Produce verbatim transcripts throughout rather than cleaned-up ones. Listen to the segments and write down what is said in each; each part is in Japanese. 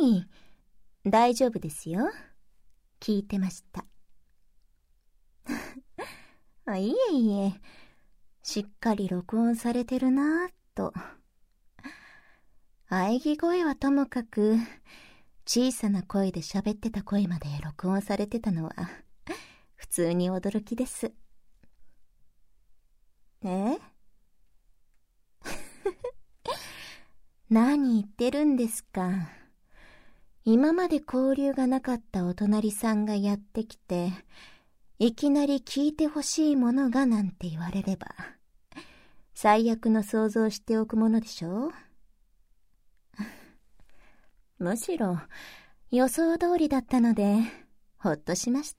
い、大丈夫ですよ。聞いてました。あ、いえいえ、しっかり録音されてるなぁと。喘ぎ声はともかく、小さな声で喋ってた声まで録音されてたのは、普通に驚きです。え？何言ってるんですか。今まで交流がなかったお隣さんがやってきて、いきなり聞いてほしいものがなんて言われれば、最悪の想像しておくものでしょう。むしろ予想通りだったのでほっとしました。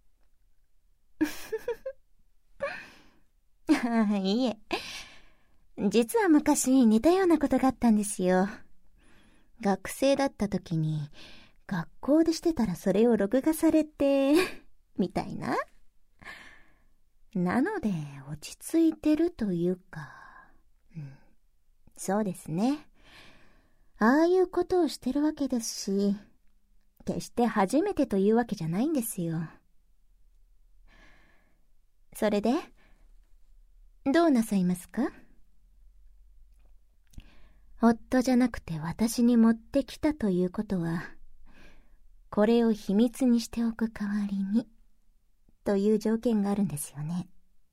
いいえ、実は昔似たようなことがあったんですよ。学生だった時に学校でしてたらそれを録画されてみたいな。なので落ち着いてるというか、うん、そうですね。ああいうことをしてるわけですし、決して初めてというわけじゃないんですよ。それで、どうなさいますか？夫じゃなくて私に持ってきたということは、これを秘密にしておく代わりに、という条件があるんですよね。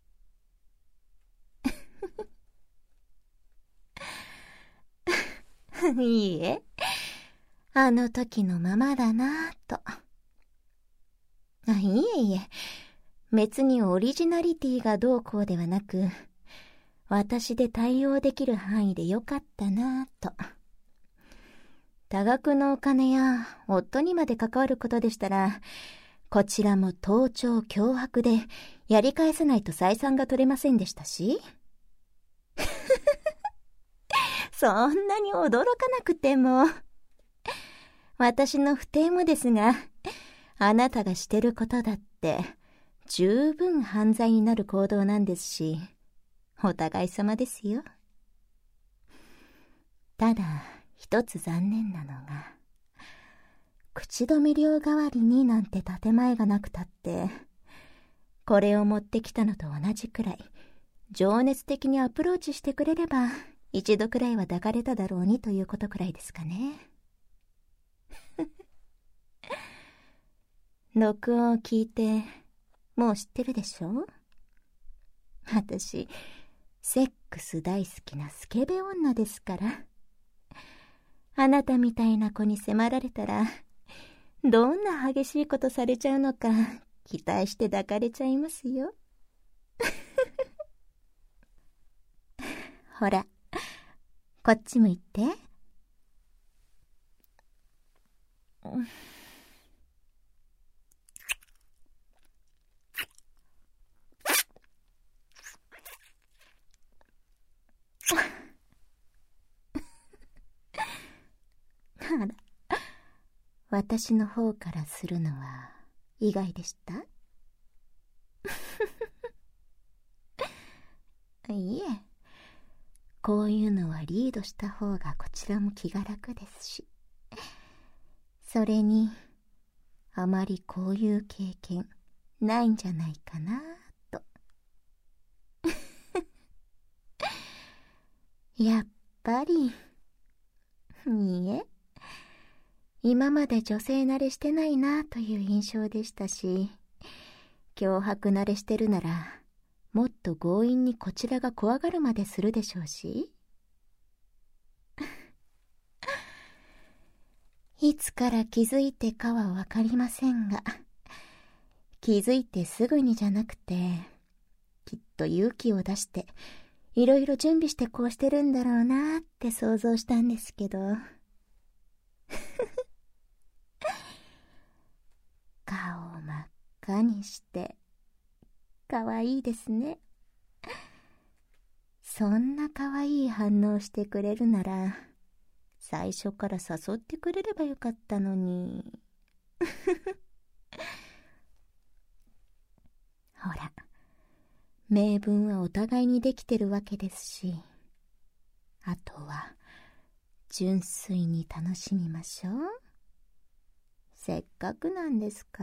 いいえ、あの時のままだなぁと。あ、いえいえ、別にオリジナリティがどうこうではなく、私で対応できる範囲でよかったなぁと。多額のお金や夫にまで関わることでしたら、こちらも盗聴脅迫でやり返さないと採算が取れませんでしたし。そんなに驚かなくても。私の不貞もですが、あなたがしてることだって十分犯罪になる行動なんですし、お互い様ですよ。ただ一つ残念なのが、口止め料代わりになんて建前がなくたって、これを持ってきたのと同じくらい情熱的にアプローチしてくれれば、一度くらいは抱かれただろうにということくらいですかね。録音を聞いてもう知ってるでしょ？私セックス大好きなスケベ女ですから。あなたみたいな子に迫られたら、どんな激しいことされちゃうのか期待して抱かれちゃいますよ。ほら、こっち向いて。あら、私の方からするのは意外でした？いいえ、こういうのはリードした方がこちらも気が楽ですし、それにあまりこういう経験ないんじゃないかなと。やっぱり、いいえ、今まで女性慣れしてないなという印象でしたし、脅迫慣れしてるならもっと強引にこちらが怖がるまでするでしょうし。いつから気づいてかはわかりませんが、気づいてすぐにじゃなくて、きっと勇気を出していろいろ準備してこうしてるんだろうなって想像したんですけど。顔を真っ赤にしてかわいいですね。そんなかわいい反応してくれるなら、最初から誘ってくれればよかったのに。ほら、名分はお互いにできてるわけですし、あとは純粋に楽しみましょう。 せっかくなんですから。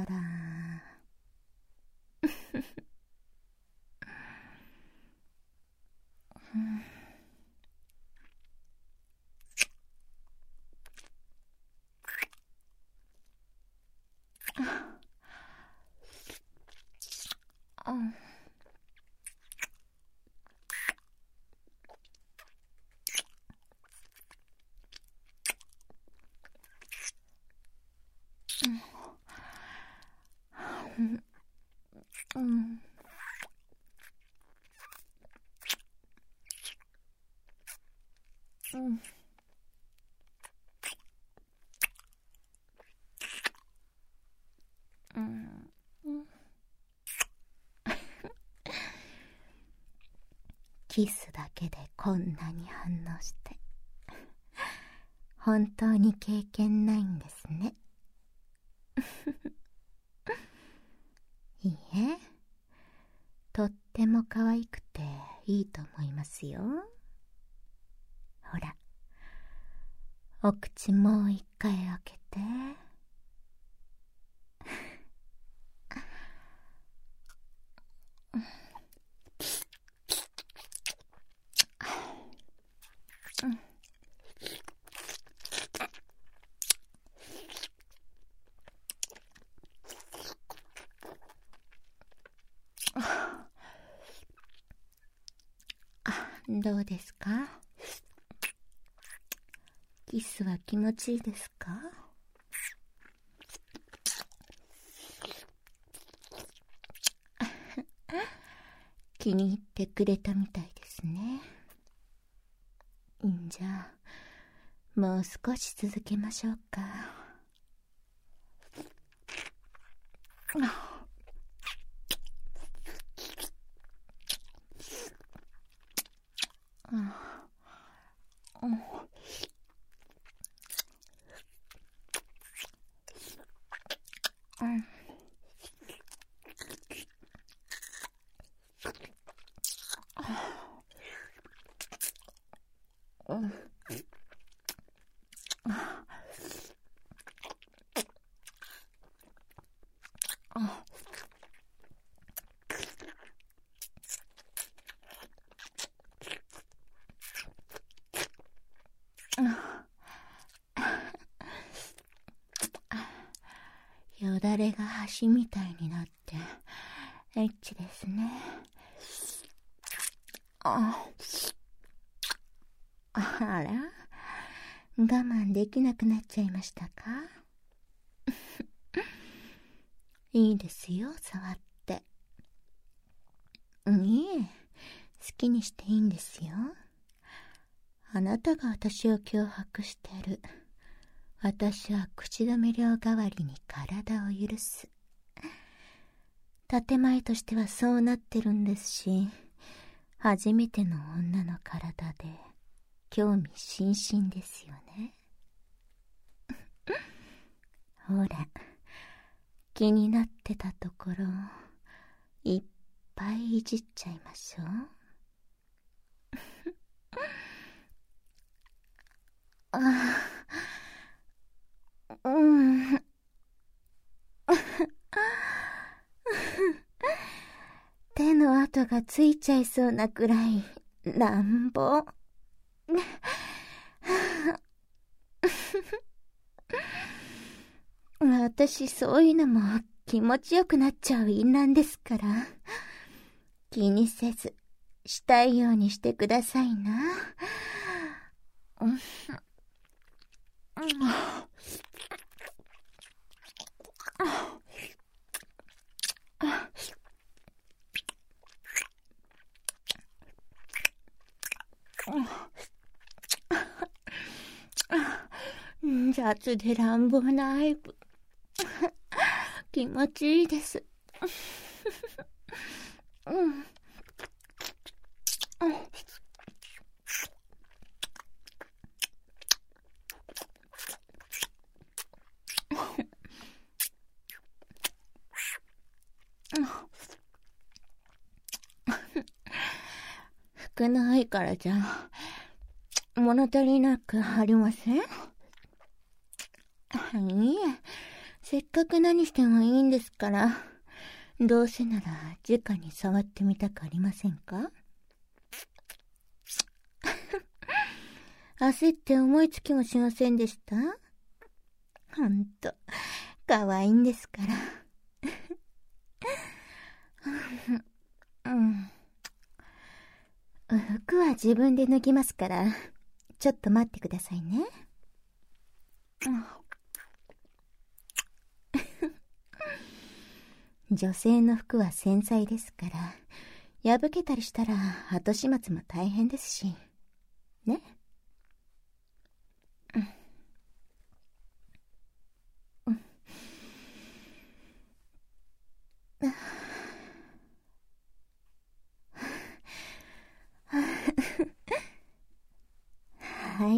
うん。うん。うん。キスだけでこんなに反応して、本当に経験ないんですね。いいえ、とっても可愛くていいと思いますよ。ほら、お口もう一回開けて。どうですか？キスは気持ちいいですか？気に入ってくれたみたいですね。んじゃあ、もう少し続けましょうか。よだれが橋みたいになってエッチですね。ああら、我慢できなくなっちゃいましたか？いいですよ、触って。いえ、好きにしていいんですよ。あなたが私を脅迫してる。私は口止め料代わりに体を許す。建前としてはそうなってるんですし、初めての女の体で興味津々ですよね。ほら、気になってたところ、いっぱいいじっちゃいましょう。ああ、うん。手の跡がついちゃいそうなくらい乱暴。私そういうのも気持ちよくなっちゃう淫乱ですから、気にせずしたいようにしてくださいな。雑で乱暴な愛撫気持ちいいです。うん少ないからじゃ物足りなくありません？いえ、 せっかく何してもいいんですから、どうせなら直に触ってみたくありませんか？焦って思いつきもしませんでした？ほんと、可愛いんですから。うん。服は自分で脱ぎますから、ちょっと待ってくださいね。女性の服は繊細ですから、破けたりしたら後始末も大変ですし。ね？うん。うん。はい。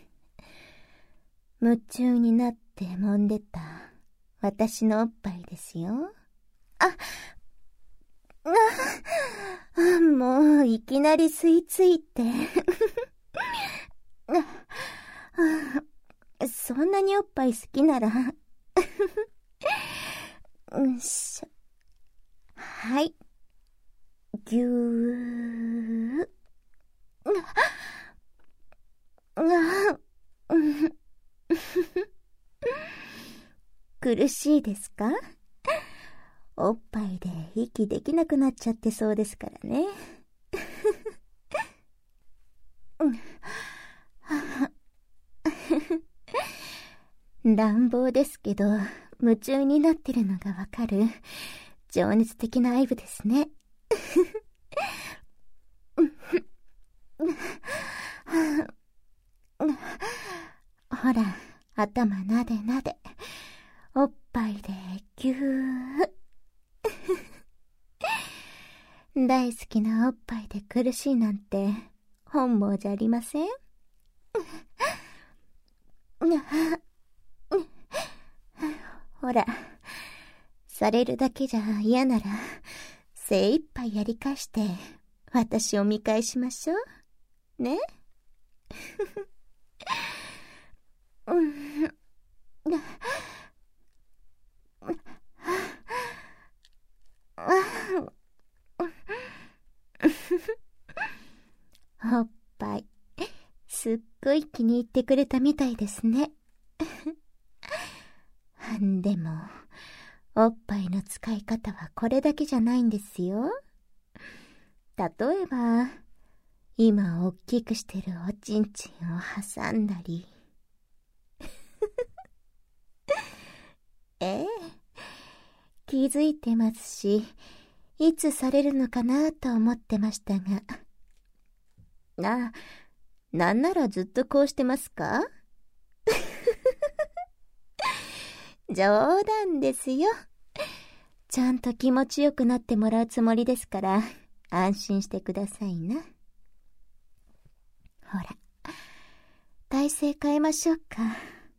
夢中になって揉んでた私のおっぱいですよ。あ、あ、もういきなり吸い付いて。そんなにおっぱい好きなら。うんしょ。はい。ぎゅー。苦しいですか？おっぱいで息できなくなっちゃってそうですからね。乱暴ですけど、夢中になってるのがわかる情熱的な愛撫ですね。ほら、頭なでなで、おっぱいでぎゅー。大好きなおっぱいで苦しいなんて本望じゃありません？ほら、されるだけじゃ嫌なら精一杯やり返して私を見返しましょうね。おっぱいすっごい気に入ってくれたみたいですね。でもおっぱいの使い方はこれだけじゃないんですよ。例えば今大きくしてるおちんちんを挟んだり。ええ、気づいてますし、いつされるのかなと思ってましたが。あ、なんならずっとこうしてますか？冗談ですよ。ちゃんと気持ちよくなってもらうつもりですから、安心してくださいな。ほら、体勢変えましょうか。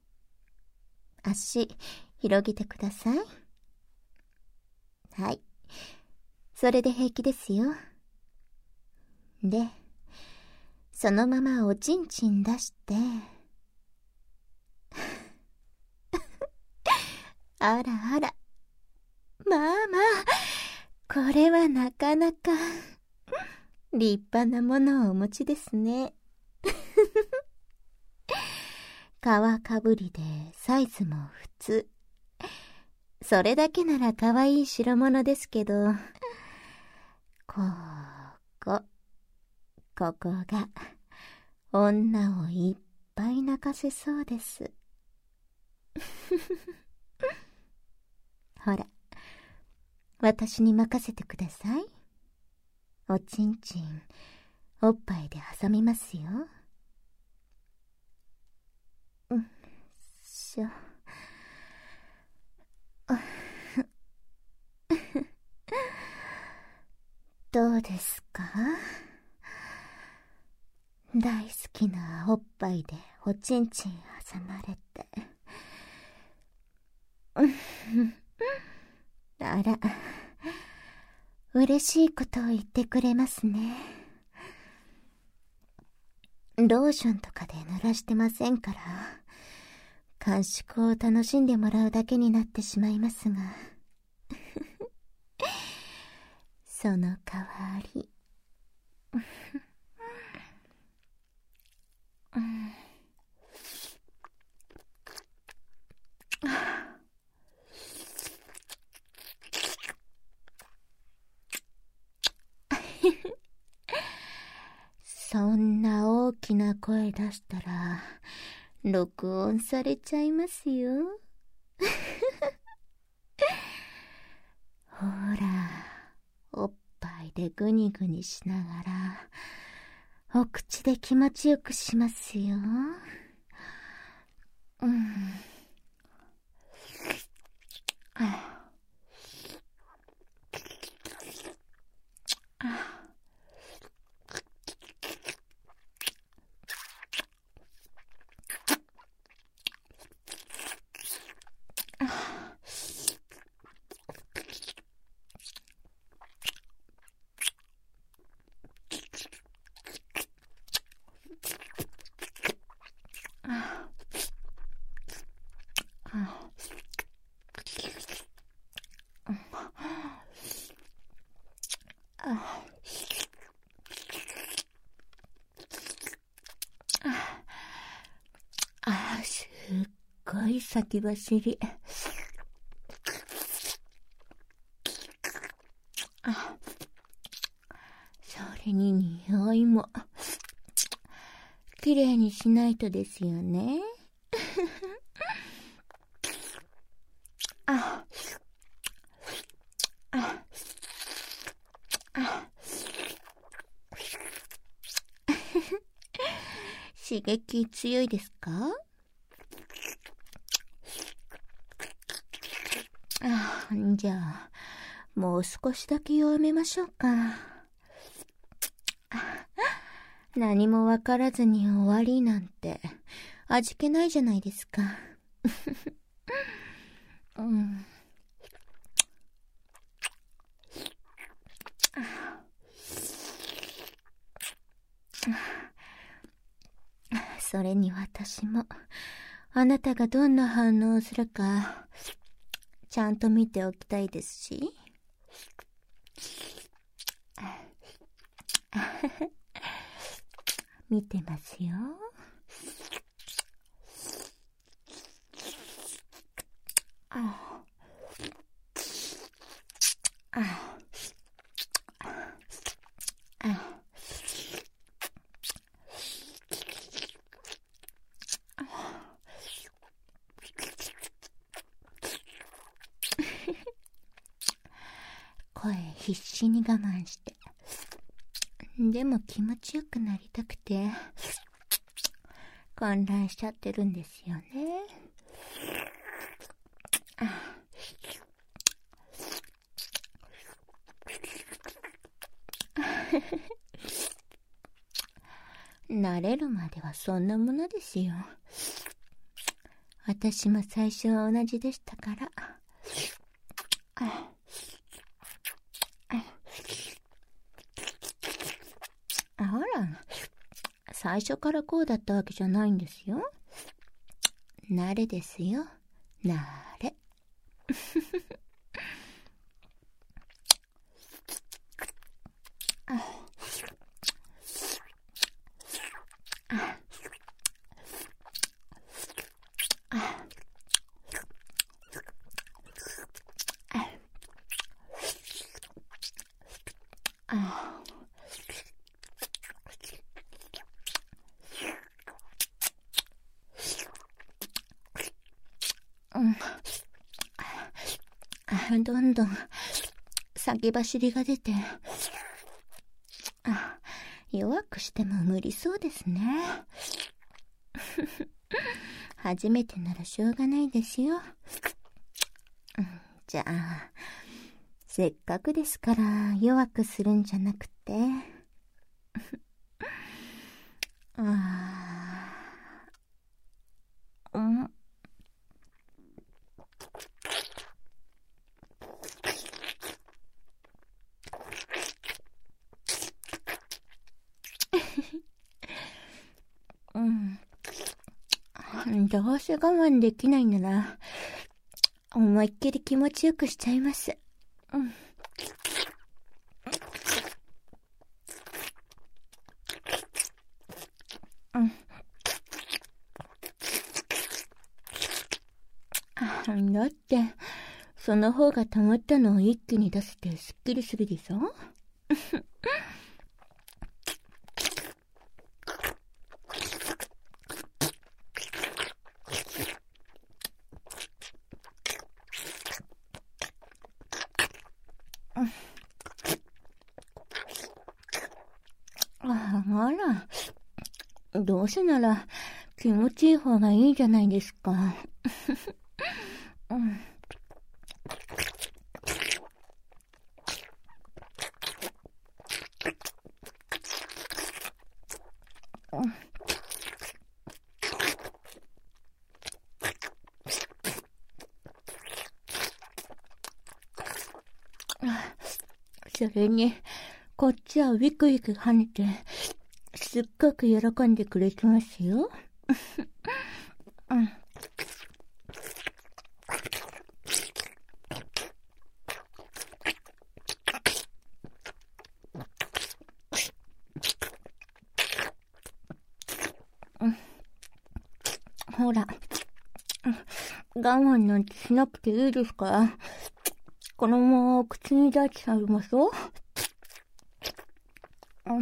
足、広げてください。はい。それで平気ですよ。で、そのままおちんちん出して。あらあら。まあまあ、これはなかなか立派なものをお持ちですね。皮かぶりでサイズも普通。それだけなら可愛い代物ですけど、ここ、ここが女をいっぱい泣かせそうです。ほら、私に任せてください。おちんちん、おっぱいで挟みますよ。うんしょ。どうですか？大好きなおっぱいでおちんちん挟まれて。あら、嬉しいことを言ってくれますね。ローションとかで濡らしてませんから、 監視を楽しんでもらうだけになってしまいますがその代わりうんそんな大きな声出したら録音されちゃいますよほら、おっぱいでグニグニしながらお口で気持ちよくしますよ。うんああ、すっごい先走り。あ、それに匂いもきれいにしないとですよね。あ、あ、あ、刺激強いですか？あ、じゃあもう少しだけ弱めましょうか。何もわからずに終わりなんて味気ないじゃないですか。うん、それに私もあなたがどんな反応をするかちゃんと見ておきたいですし。見てますよ。あああ声必死に我慢して、でも気持ちよくなりたくて混乱しちゃってるんですよね。慣れるまではそんなものですよ。私も最初は同じでしたから。ほら、最初からこうだったわけじゃないんですよ。慣れですよ、慣れ。うん、どんどん先走りが出て、あ、弱くしても無理そうですね。初めてならしょうがないですよ。うん、じゃあせっかくですから弱くするんじゃなくてあー、うん。うん。 どうせ我慢できないなら、思いっきり気持ちよくしちゃいます。うん。うん。だって、その方が溜まったのを一気に出せてすっきりするでしょあら、どうせなら気持ちいい方がいいじゃないですか。うん。それに、こっちはウィクウィク跳ねて、すっごく喜んでくれてますよ。うん。うん、ほら、我慢なんてしなくていいですから、このまま口に出しちゃいますよ。うん。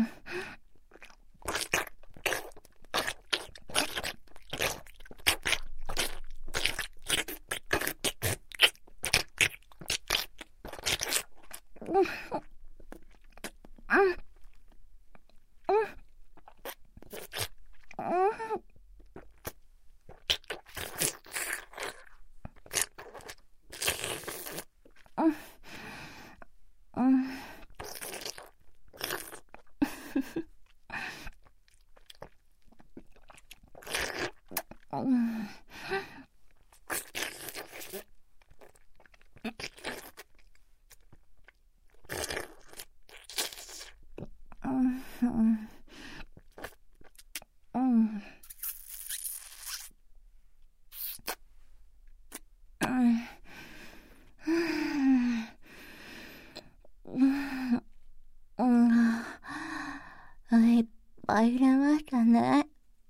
いっぱい入れましたね。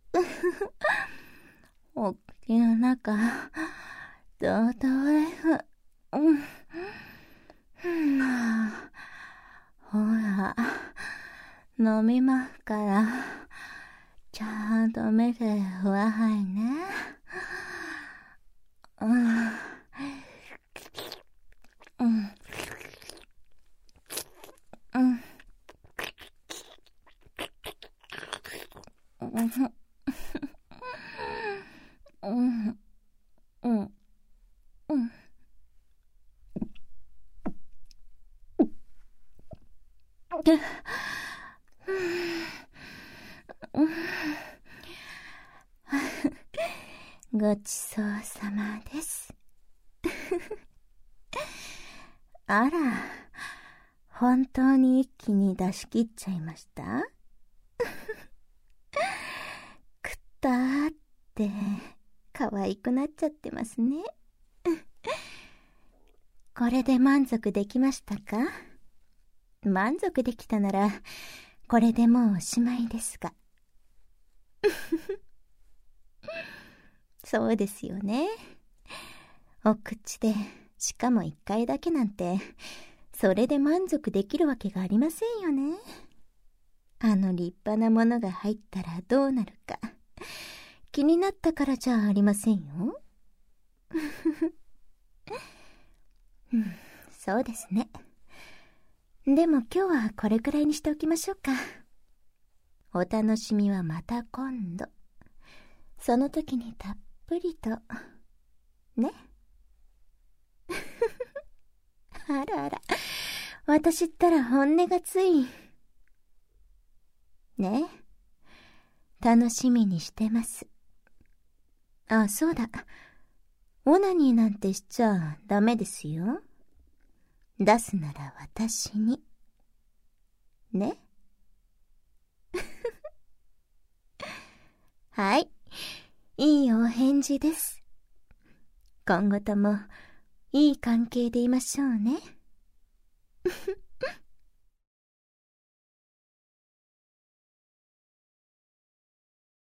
お口の中、どうどうです。うん。ほら、飲みますから、ちゃんと見てくださいね。うん。うん。うん。うん。うん。うん。うん。ごちそうさまです。あら、本当に一気に出し切っちゃいました？くったーって可愛くなっちゃってますね。これで満足できましたか？満足できたなら、これでもうおしまいですが。そうですよね。お口で、しかも一回だけなんて、それで満足できるわけがありませんよね。あの立派なものが入ったらどうなるか、気になったからじゃありませんよ。うん、そうですね。でも今日はこれくらいにしておきましょうか。お楽しみはまた今度。その時にたっぷりと。ね。あらあら。私ったら本音がつい。ね。楽しみにしてます。あ、そうだ。オナニーなんてしちゃダメですよ。出すなら私に。ね。はい。 いいお返事です。今後ともいい関係でいましょうね。